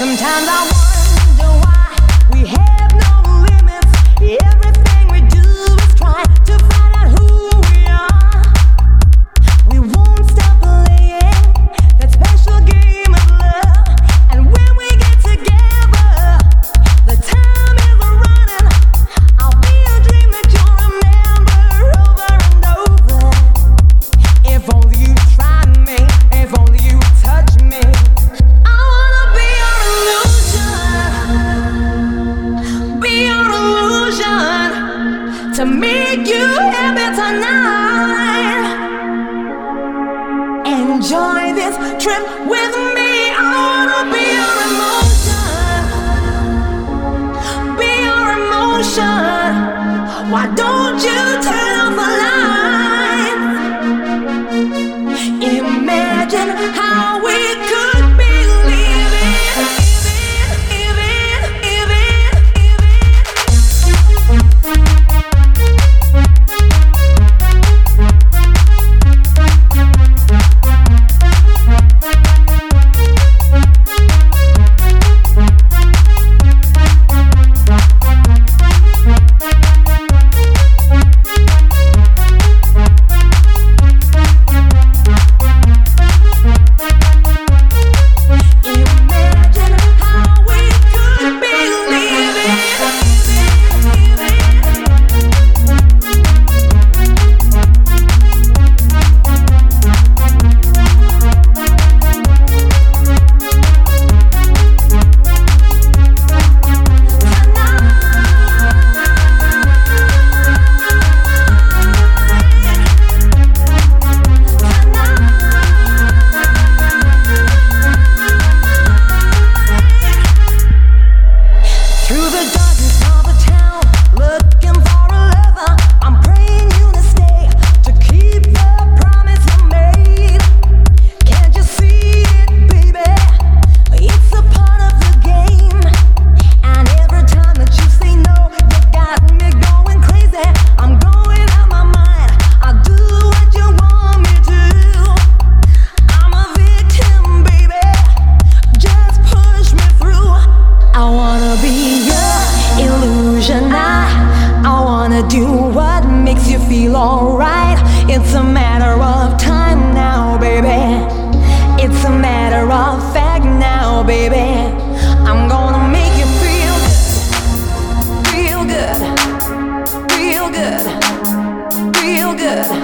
Sometimes I wonder why we have no limits. Everything we do is try to find out who we are. We won't stop playing that special game of love. And when we get together, the time is running. I'll be a dream that you'll remember over and over. If only you try me, if only you touch me. I wanna be your illusion, be your illusion, to make you happy tonight. Enjoy this trip with me. I wanna be your emotion, be your emotion. Why don't you turn off the lights? Imagine how we could be do what makes you feel alright. It's a matter of time now, baby. It's a matter of fact now, baby. I'm gonna make you feel good, real good, real good, real good.